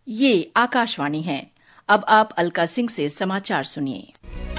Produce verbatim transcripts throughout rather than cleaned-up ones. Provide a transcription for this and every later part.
ये आकाशवाणी है। अब आप अलका सिंह से समाचार सुनिए।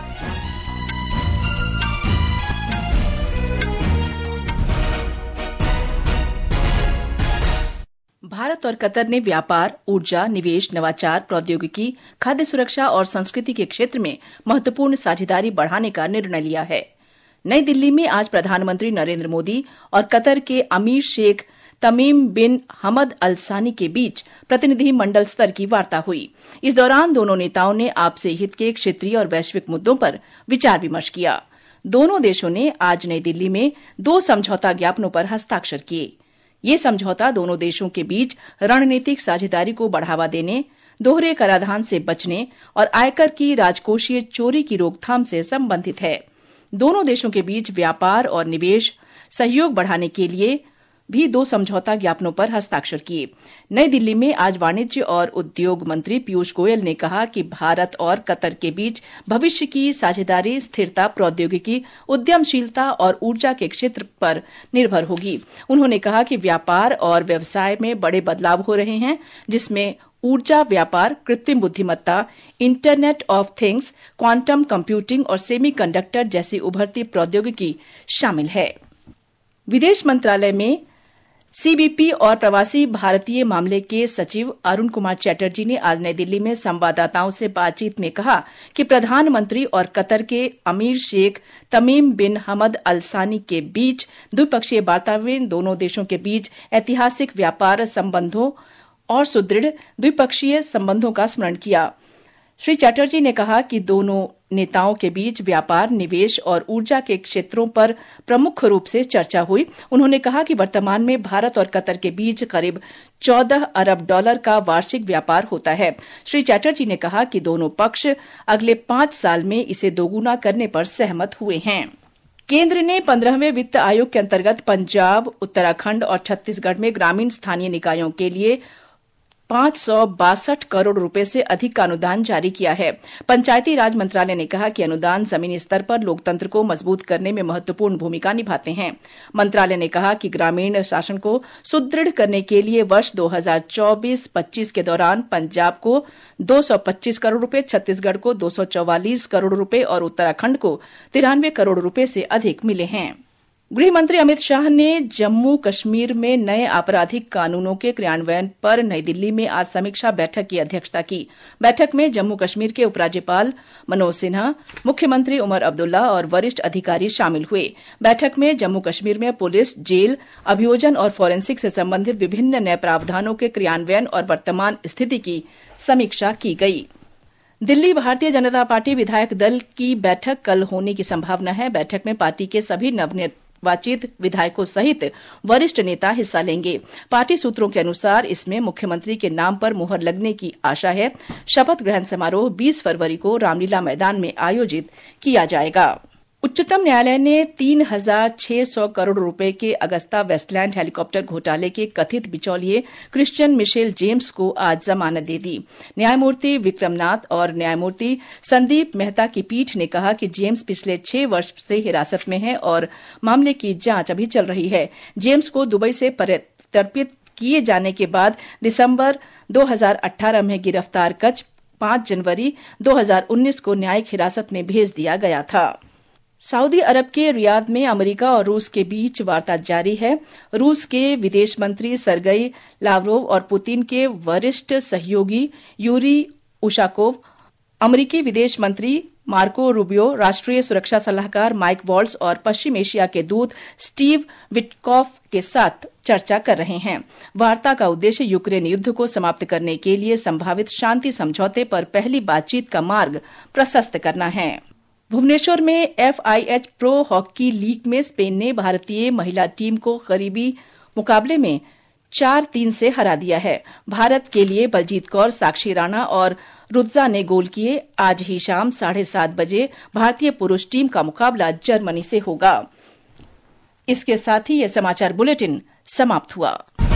भारत और कतर ने व्यापार, ऊर्जा, निवेश, नवाचार, प्रौद्योगिकी, खाद्य सुरक्षा और संस्कृति के क्षेत्र में महत्वपूर्ण साझेदारी बढ़ाने का निर्णय लिया है। नई दिल्ली में आज प्रधानमंत्री नरेंद्र मोदी और कतर के अमीर शेख तमीम बिन हमद अल सानी के बीच प्रतिनिधि मंडल स्तर की वार्ता हुई। इस दौरान दोनों नेताओं ने आपसी हित के क्षेत्रीय और वैश्विक मुद्दों पर विचार विमर्श किया। दोनों देशों ने आज नई दिल्ली में दो समझौता ज्ञापनों पर हस्ताक्षर किए। ये समझौता दोनों देशों के बीच रणनीतिक साझेदारी को बढ़ावा देने, दोहरे कराधान से बचने और आयकर की राजकोषीय चोरी की रोकथाम से संबंधित है। दोनों देशों के बीच व्यापार और निवेश सहयोग बढ़ाने के लिए भी दो समझौता ज्ञापनों पर हस्ताक्षर किए। नई दिल्ली में आज वाणिज्य और उद्योग मंत्री पीयूष गोयल ने कहा कि भारत और कतर के बीच भविष्य की साझेदारी स्थिरता, प्रौद्योगिकी, उद्यमशीलता और ऊर्जा के क्षेत्र पर निर्भर होगी। उन्होंने कहा कि व्यापार और व्यवसाय में बड़े बदलाव हो रहे हैं, जिसमें ऊर्जा व्यापार, कृत्रिम बुद्धिमत्ता, internet of things, quantum computing और सेमीकंडक्टर जैसी उभरती प्रौद्योगिकी शामिल है। विदेश मंत्रालय में सीबीपी और प्रवासी भारतीय मामले के सचिव अरुण कुमार चैटर्जी ने आज नई दिल्ली में संवाददाताओं से बातचीत में कहा कि प्रधानमंत्री और कतर के अमीर शेख तमीम बिन हमद अल सानी के बीच द्विपक्षीय वार्ता में दोनों देशों के बीच ऐतिहासिक व्यापार संबंधों और सुदृढ़ द्विपक्षीय संबंधों का स्मरण किया। श्री चैटर्जी ने कहा कि दोनों नेताओं के बीच व्यापार, निवेश और ऊर्जा के क्षेत्रों पर प्रमुख रूप से चर्चा हुई। उन्होंने कहा कि वर्तमान में भारत और कतर के बीच करीब चौदह अरब डॉलर का वार्षिक व्यापार होता है। श्री चैटर्जी ने कहा कि दोनों पक्ष अगले पांच साल में इसे दोगुना करने पर सहमत हुए हैं। केंद्र ने पंद्रहवें वित्त आयोग के अंतर्गत पंजाब, उत्तराखंड और छत्तीसगढ़ में ग्रामीण स्थानीय निकायों के लिए पांच सौ बासठ करोड़ रुपए से अधिक का अनुदान जारी किया है। पंचायती राज मंत्रालय ने कहा कि अनुदान जमीनी स्तर पर लोकतंत्र को मजबूत करने में महत्वपूर्ण भूमिका निभाते हैं। मंत्रालय ने कहा कि ग्रामीण शासन को सुदृढ़ करने के लिए वर्ष दो हज़ार चौबीस पच्चीस के दौरान पंजाब को दो सौ पच्चीस करोड़ रुपए, छत्तीसगढ़ को दो सौ चौवालीस करोड़ रुपए और उत्तराखंड को तिरानवे करोड़ रुपए से अधिक मिले हैं। गृह मंत्री अमित शाह ने जम्मू कश्मीर में नए आपराधिक कानूनों के क्रियान्वयन पर नई दिल्ली में आज समीक्षा बैठक की अध्यक्षता की। बैठक में जम्मू कश्मीर के उपराज्यपाल मनोज सिन्हा, मुख्यमंत्री उमर अब्दुल्ला और वरिष्ठ अधिकारी शामिल हुए। बैठक में जम्मू कश्मीर में पुलिस, जेल, अभियोजन और फोरेंसिक से संबंधित विभिन्न नए प्रावधानों के क्रियान्वयन और वर्तमान स्थिति की समीक्षा की गई। दिल्ली भारतीय जनता पार्टी विधायक दल की बैठक कल होने की संभावना है। बैठक में पार्टी के सभी नवनिर्वाचित विधायकों सहित वरिष्ठ नेता हिस्सा लेंगे। पार्टी सूत्रों के अनुसार इसमें मुख्यमंत्री के नाम पर मुहर लगने की आशा है। शपथ ग्रहण समारोह बीस फरवरी को रामलीला मैदान में आयोजित किया जाएगा। उच्चतम न्यायालय ने तीन हजार छह सौ करोड़ रुपए के अगस्ता वेस्टलैंड हेलीकॉप्टर घोटाले के कथित बिचौलिए क्रिश्चियन मिशेल जेम्स को आज जमानत दे दी। न्यायमूर्ति विक्रमनाथ और न्यायमूर्ति संदीप मेहता की पीठ ने कहा कि जेम्स पिछले छह वर्ष से हिरासत में है और मामले की जांच अभी चल रही है। जेम्स को दुबई से प्रत्यर्पित किए जाने के बाद दिसंबर दो हज़ार अठारह में गिरफ्तार कर पांच जनवरी दो हज़ार उन्नीस को न्यायिक हिरासत में भेज दिया गया था। सऊदी अरब के रियाद में अमेरिका और रूस के बीच वार्ता जारी है। रूस के विदेश मंत्री सरगई लावरोव और पुतिन के वरिष्ठ सहयोगी यूरी उशाकोव, अमेरिकी विदेश मंत्री मार्को रूबियो, राष्ट्रीय सुरक्षा सलाहकार माइक वॉल्ट्ज और पश्चिम एशिया के दूत स्टीव विटकॉफ के साथ चर्चा कर रहे हैं। वार्ता का उद्देश्य यूक्रेन युद्ध को समाप्त करने के लिए संभावित शांति समझौते पर पहली बातचीत का मार्ग प्रशस्त करना है। भुवनेश्वर में एफआईएच प्रो हॉकी लीग में स्पेन ने भारतीय महिला टीम को करीबी मुकाबले में चार तीन से हरा दिया है। भारत के लिए बलजीत कौर, साक्षी राणा और रुत्जा ने गोल किए। आज ही शाम साढ़े सात बजे भारतीय पुरुष टीम का मुकाबला जर्मनी से होगा। इसके साथ ही यह समाचार बुलेटिन समाप्त हुआ।